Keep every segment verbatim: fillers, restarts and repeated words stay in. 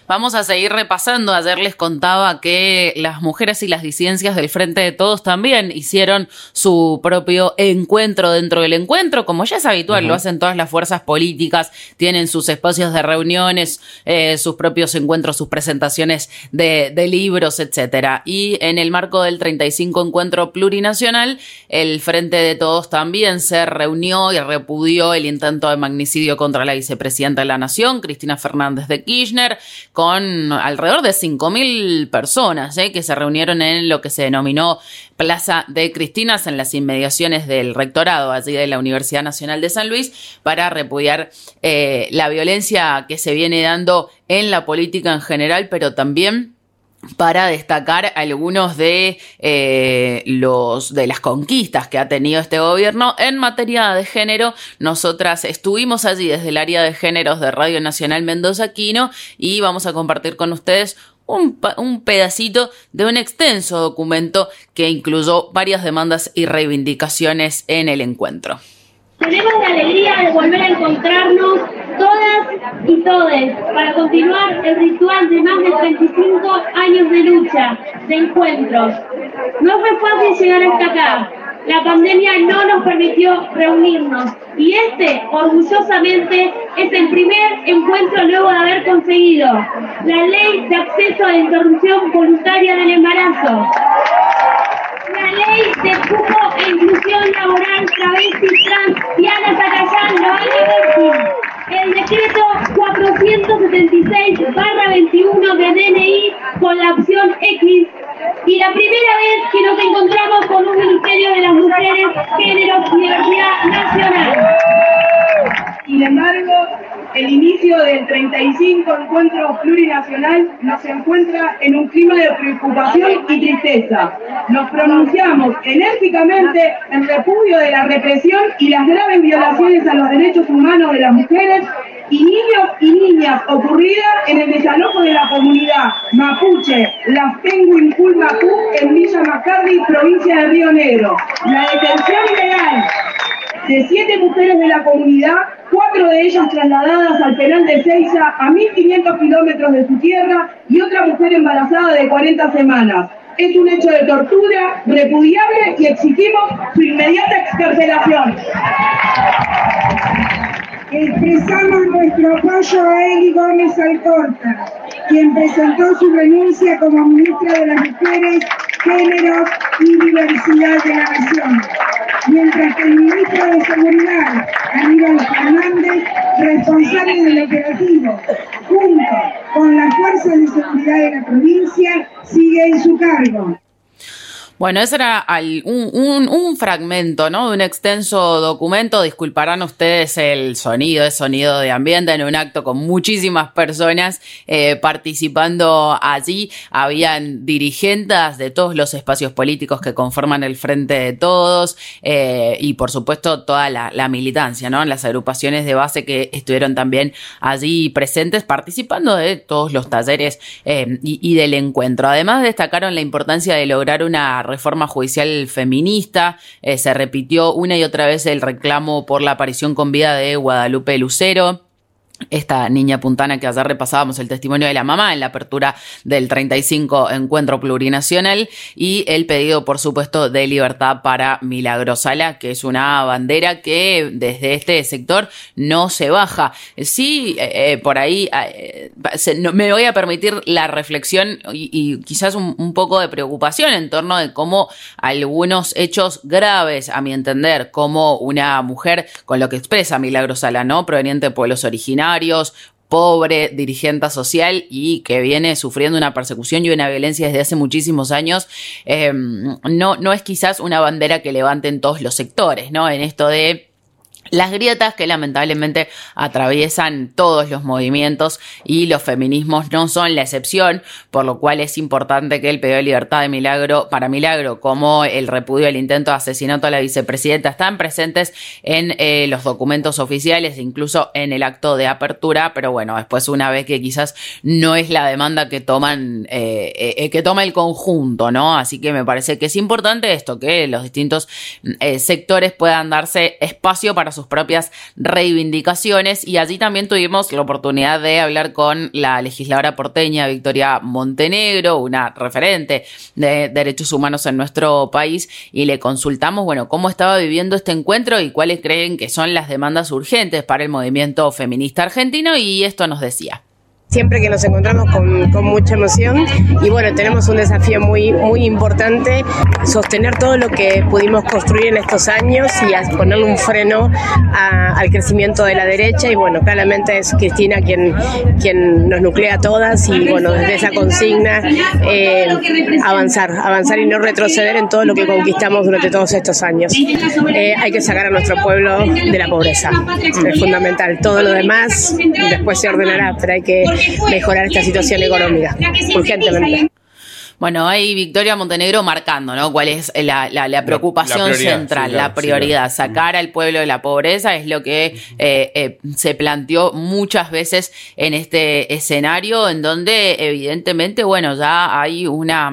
Vamos a seguir repasando. Ayer les contaba que las mujeres y las disidencias del Frente de Todos también hicieron su propio encuentro dentro del encuentro, como ya es habitual, uh-huh. Lo hacen todas las fuerzas políticas, tienen sus espacios de reuniones, eh, sus propios encuentros, sus presentaciones de, de libros, etcétera. Y en el marco del treinta y cinco Encuentro Plurinacional, el Frente de Todos también se reunió y repudió el intento de magnicidio contra la vicepresidenta de la Nación, Cristina Fernández de Kirchner, con alrededor de cinco mil personas eh, que se reunieron en lo que se denominó Plaza de Cristinas, en las inmediaciones del rectorado allí de la Universidad Nacional de San Luis, para repudiar eh, la violencia que se viene dando en la política en general, pero también para destacar algunos de eh, los de las conquistas que ha tenido este gobierno en materia de género. Nosotras estuvimos allí desde el área de géneros de Radio Nacional Mendoza Quino y vamos a compartir con ustedes un, un pedacito de un extenso documento que incluyó varias demandas y reivindicaciones en el encuentro. Tenemos la alegría de volver a encontrarnos todas y todes para continuar el ritual de más de treinta y cinco años de lucha, de encuentros. No fue fácil llegar hasta acá. La pandemia no nos permitió reunirnos y este, orgullosamente, es el primer encuentro luego de haber conseguido la Ley de Acceso a la Interrupción Voluntaria del Embarazo, la Ley de Cupo e Inclusión Laboral Travesti, Trans, Diana Zacayán, Loana Virgen, el decreto cuatrocientos setenta y seis barra veintiuno de D N I con la opción X, y la primera vez que nos encontramos con un Ministerio de las Mujeres, Géneros y Diversidad Nacional. Sin embargo, el inicio del treinta y cinco Encuentro Plurinacional nos encuentra en un clima de preocupación y tristeza. Nos pronunciamos enérgicamente en repudio de la represión y las graves violaciones a los derechos humanos de las mujeres y niños y niñas ocurridas en el desalojo de la comunidad mapuche Las Penguin Mapú en Villa Macardi, provincia de Río Negro. La detención ilegal de siete mujeres de la comunidad, cuatro de ellas trasladadas al penal de Seiza a mil quinientos kilómetros de su tierra y otra mujer embarazada de cuarenta semanas. Es un hecho de tortura repudiable y exigimos su inmediata excarcelación. Expresamos nuestro apoyo a Eli Gómez Alcorta, quien presentó su renuncia como ministra de las Mujeres, Géneros y Diversidad de la Nación, mientras que el ministro de Seguridad, Aníbal Fernández, responsable del operativo, junto con las fuerzas de seguridad de la provincia, sigue en su cargo. Bueno, ese era un, un, un fragmento, ¿no?, de un extenso documento. Disculparán ustedes el sonido, es sonido de ambiente en un acto con muchísimas personas eh, participando allí. Habían dirigentes de todos los espacios políticos que conforman el Frente de Todos eh, y, por supuesto, toda la, la militancia, ¿no?, las agrupaciones de base que estuvieron también allí presentes participando de todos los talleres eh, y, y del encuentro. Además, destacaron la importancia de lograr una reforma judicial feminista. Eh, se repitió una y otra vez el reclamo por la aparición con vida de Guadalupe Lucero, esta niña puntana que ayer repasábamos el testimonio de la mamá en la apertura del treinta y cinco Encuentro Plurinacional, y el pedido, por supuesto, de libertad para Milagro Sala, que es una bandera que desde este sector no se baja. Sí, eh, por ahí eh, se, no, me voy a permitir la reflexión y, y quizás un, un poco de preocupación en torno de cómo algunos hechos graves, a mi entender, como una mujer, con lo que expresa Milagro Sala, ¿no?, proveniente de pueblos originarios, pobre, dirigente social y que viene sufriendo una persecución y una violencia desde hace muchísimos años, eh, no, no es quizás una bandera que levanten todos los sectores, ¿no?, en esto de las grietas que lamentablemente atraviesan todos los movimientos, y los feminismos no son la excepción, por lo cual es importante que el pedido de libertad de Milagro para Milagro, como el repudio del intento de asesinato a la vicepresidenta, están presentes en eh, los documentos oficiales, incluso en el acto de apertura. Pero bueno, después, una vez que quizás no es la demanda que toman eh, eh, que toma el conjunto, ¿no? Así que me parece que es importante esto, que los distintos eh, sectores puedan darse espacio para su sus propias reivindicaciones, y allí también tuvimos la oportunidad de hablar con la legisladora porteña Victoria Montenegro, una referente de derechos humanos en nuestro país, y le consultamos, bueno, cómo estaba viviendo este encuentro y cuáles creen que son las demandas urgentes para el movimiento feminista argentino, y esto nos decía. Siempre que nos encontramos con, con mucha emoción y bueno, tenemos un desafío muy, muy importante, sostener todo lo que pudimos construir en estos años y a ponerle un freno a, al crecimiento de la derecha, y bueno, claramente es Cristina quien, quien nos nuclea a todas, y bueno, desde esa consigna eh, avanzar, avanzar y no retroceder en todo lo que conquistamos durante todos estos años. Eh, hay que sacar a nuestro pueblo de la pobreza, es fundamental. Todo lo demás después se ordenará, pero hay que mejorar esta situación económica urgentemente. Bueno, ahí Victoria Montenegro marcando, ¿no? Cuál es la, la, la preocupación la, la central, sí, claro, la prioridad. Sí, claro. Sacar al pueblo de la pobreza es lo que eh, eh, se planteó muchas veces en este escenario, en donde evidentemente, bueno, ya hay una...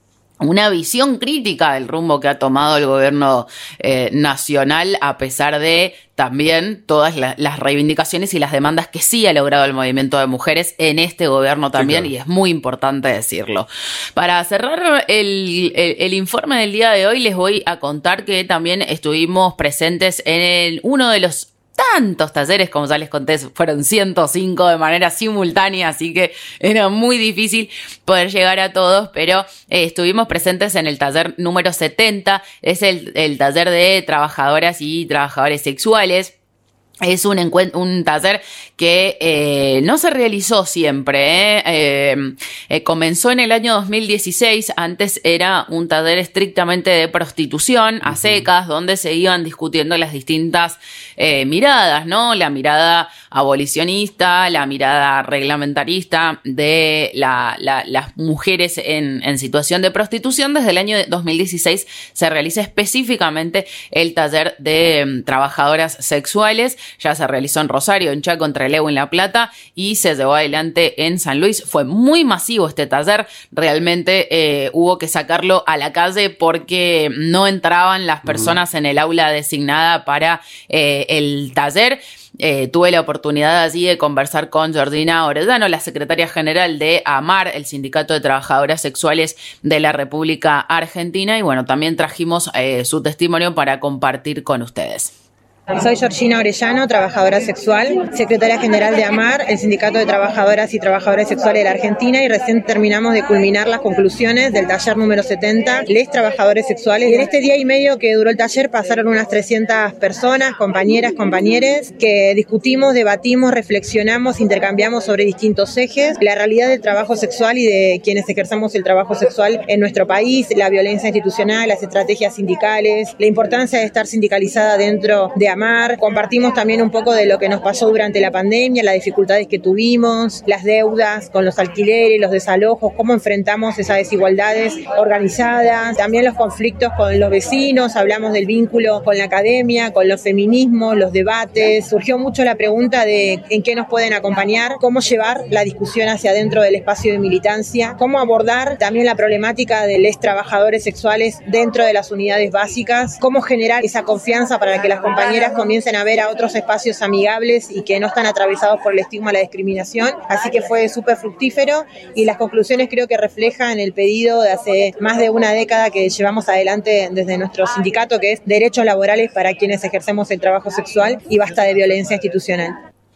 una visión crítica del rumbo que ha tomado el gobierno eh, nacional, a pesar de también todas la, las reivindicaciones y las demandas que sí ha logrado el movimiento de mujeres en este gobierno también, sí, claro. Y es muy importante decirlo. Para cerrar el, el, el informe del día de hoy, les voy a contar que también estuvimos presentes en el, uno de los tantos talleres, como ya les conté, fueron ciento cinco de manera simultánea, así que era muy difícil poder llegar a todos, pero eh, estuvimos presentes en el taller número setenta, es el, el taller de trabajadoras y trabajadores sexuales. Es un encuentro, un taller que eh, no se realizó siempre, ¿eh? Eh, eh, comenzó en el año dos mil dieciséis, antes era un taller estrictamente de prostitución a secas, donde se iban discutiendo las distintas eh, miradas, ¿no? La mirada abolicionista, la mirada reglamentarista de la, la, las mujeres en, en situación de prostitución. Desde el año dos mil dieciséis se realiza específicamente el taller de um, trabajadoras sexuales. Ya se realizó en Rosario, en Chaco, en Trelew, en La Plata, y se llevó adelante en San Luis. Fue muy masivo este taller, realmente eh, hubo que sacarlo a la calle porque no entraban las personas en el aula designada para eh, el taller. Eh, tuve la oportunidad allí de conversar con Georgina Orellano, la secretaria general de AMAR, el Sindicato de Trabajadoras Sexuales de la República Argentina, y bueno, también trajimos eh, su testimonio para compartir con ustedes. Soy Georgina Orellano, trabajadora sexual, secretaria general de AMAR, el Sindicato de Trabajadoras y Trabajadores Sexuales de la Argentina, y recién terminamos de culminar las conclusiones del taller número setenta, Les Trabajadores Sexuales. Y en este día y medio que duró el taller pasaron unas trescientas personas, compañeras, compañeres, que discutimos, debatimos, reflexionamos, intercambiamos sobre distintos ejes, la realidad del trabajo sexual y de quienes ejerzamos el trabajo sexual en nuestro país, la violencia institucional, las estrategias sindicales, la importancia de estar sindicalizada dentro de AMAR. Compartimos también un poco de lo que nos pasó durante la pandemia, las dificultades que tuvimos, las deudas con los alquileres, los desalojos, cómo enfrentamos esas desigualdades organizadas, también los conflictos con los vecinos, hablamos del vínculo con la academia, con los feminismos, los debates. Surgió mucho la pregunta de en qué nos pueden acompañar, cómo llevar la discusión hacia adentro del espacio de militancia, cómo abordar también la problemática de los trabajadores sexuales dentro de las unidades básicas, cómo generar esa confianza para que las compañeras comiencen a ver a otros espacios amigables y que no están atravesados por el estigma y la discriminación. Así que fue súper fructífero, y las conclusiones creo que reflejan el pedido de hace más de una década que llevamos adelante desde nuestro sindicato, que es derechos laborales para quienes ejercemos el trabajo sexual y basta de violencia institucional.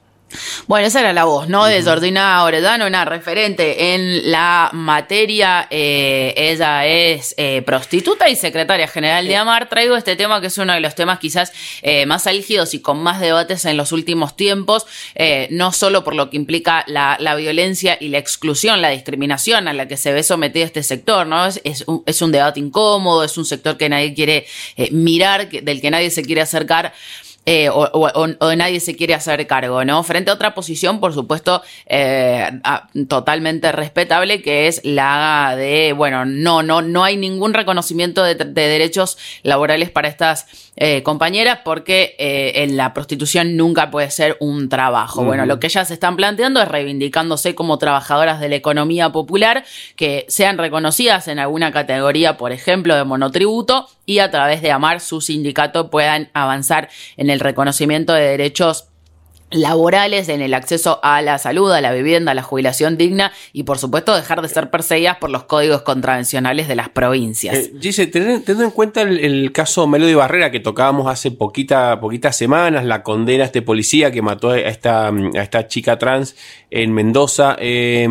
Bueno, esa era la voz, ¿no? De Georgina Orellano, una referente en la materia. Eh, ella es eh, prostituta y secretaria general de AMAR. Traigo este tema que es uno de los temas quizás eh, más álgidos y con más debates en los últimos tiempos, eh, no solo por lo que implica la, la violencia y la exclusión, la discriminación a la que se ve sometido este sector, ¿no? Es, es, un, es un debate incómodo, es un sector que nadie quiere eh, mirar, que, del que nadie se quiere acercar. Eh, o, o, o nadie se quiere hacer cargo, ¿no? Frente a otra posición, por supuesto, eh, a, totalmente respetable, que es la de, bueno, no, no, no hay ningún reconocimiento de, de derechos laborales para estas eh, compañeras, porque eh, en la prostitución nunca puede ser un trabajo. Uh-huh. Bueno, lo que ellas están planteando es reivindicándose como trabajadoras de la economía popular, que sean reconocidas en alguna categoría, por ejemplo, de monotributo, y a través de AMAR, su sindicato, puedan avanzar en el reconocimiento de derechos laborales, en el acceso a la salud, a la vivienda, a la jubilación digna y por supuesto dejar de ser perseguidas por los códigos contravencionales de las provincias. Eh, Gise, teniendo en cuenta el, el caso Melody Barrera que tocábamos hace poquita, poquitas semanas, la condena a este policía que mató a esta, a esta chica trans en Mendoza, eh,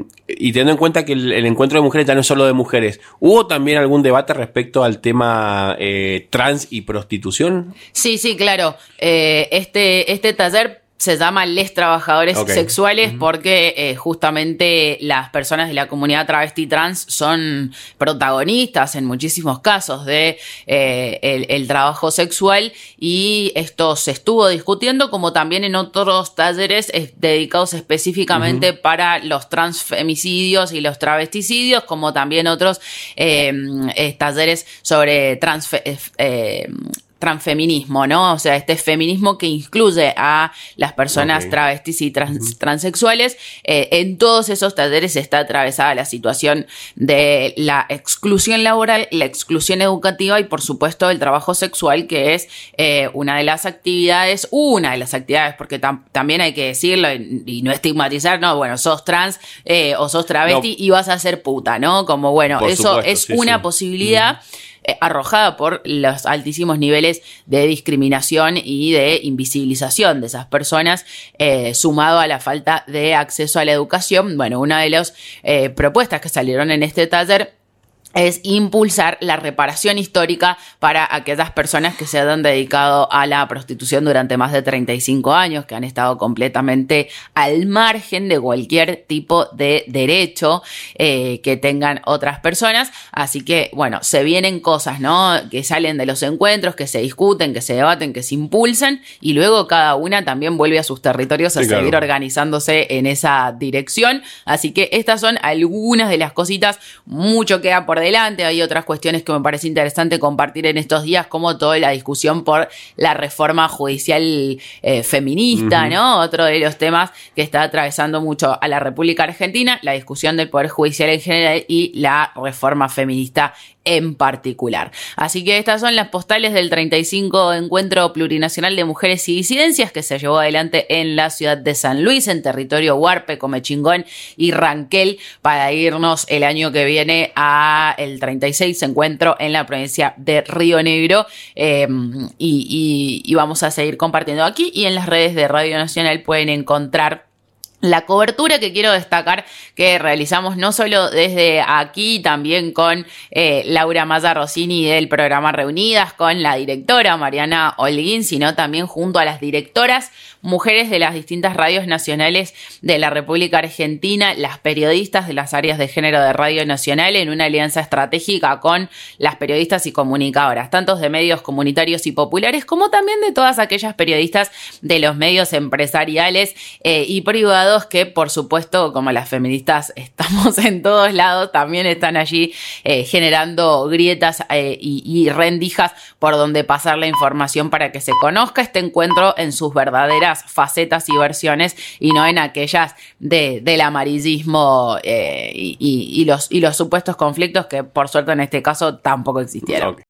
y teniendo en cuenta que el, el encuentro de mujeres ya no es solo de mujeres, ¿hubo también algún debate respecto al tema eh, trans y prostitución? Sí, sí, claro. Eh, este, este taller se llama Les Trabajadores okay. Sexuales uh-huh. porque eh, justamente las personas de la comunidad travesti trans son protagonistas en muchísimos casos de eh, el, el trabajo sexual, y esto se estuvo discutiendo, como también en otros talleres eh, dedicados específicamente uh-huh. para los transfemicidios y los travesticidios, como también otros eh, eh, talleres sobre transfe, eh, transfeminismo, ¿no? O sea, este feminismo que incluye a las personas okay. travestis y trans, transexuales. Eh, en todos esos talleres está atravesada la situación de la exclusión laboral, la exclusión educativa y, por supuesto, el trabajo sexual, que es eh, una de las actividades, una de las actividades, porque tam- también hay que decirlo y, y no estigmatizar, no, bueno, sos trans eh, o sos travesti no. y vas a ser puta, ¿no? Como, bueno, por eso supuesto, es sí, una sí. posibilidad mm. arrojada por los altísimos niveles de discriminación y de invisibilización de esas personas, eh, sumado a la falta de acceso a la educación. Bueno, una de las eh, propuestas que salieron en este taller es impulsar la reparación histórica para aquellas personas que se han dedicado a la prostitución durante más de treinta y cinco años, que han estado completamente al margen de cualquier tipo de derecho eh, que tengan otras personas. Así que, bueno, se vienen cosas, ¿no? Que salen de los encuentros, que se discuten, que se debaten, que se impulsan, y luego cada una también vuelve a sus territorios a sí, seguir claro. organizándose en esa dirección. Así que estas son algunas de las cositas, mucho queda por delante. Hay otras cuestiones que me parece interesante compartir en estos días, como toda la discusión por la reforma judicial eh, feminista, uh-huh. ¿no? Otro de los temas que está atravesando mucho a la República Argentina, la discusión del Poder Judicial en general y la reforma feminista en particular. Así que estas son las postales del treinta y cinco Encuentro Plurinacional de Mujeres y Disidencias, que se llevó adelante en la ciudad de San Luis, en territorio Huarpe, Comechingón y Ranquel, para irnos el año que viene a el treinta y seis Encuentro en la provincia de Río Negro, eh, y, y, y vamos a seguir compartiendo aquí, y en las redes de Radio Nacional pueden encontrar la cobertura que quiero destacar que realizamos no solo desde aquí, también con eh, Laura Maya Rossini del programa Reunidas, con la directora Mariana Holguín, sino también junto a las directoras mujeres de las distintas radios nacionales de la República Argentina, las periodistas de las áreas de género de Radio Nacional, en una alianza estratégica con las periodistas y comunicadoras, tanto de medios comunitarios y populares, como también de todas aquellas periodistas de los medios empresariales eh, y privados, que por supuesto, como las feministas estamos en todos lados, también están allí eh, generando grietas eh, y, y rendijas por donde pasar la información para que se conozca este encuentro en sus verdaderas facetas y versiones, y no en aquellas de, del amarillismo eh, y, y, y, los, y los supuestos conflictos que por suerte en este caso tampoco existieron. Okay.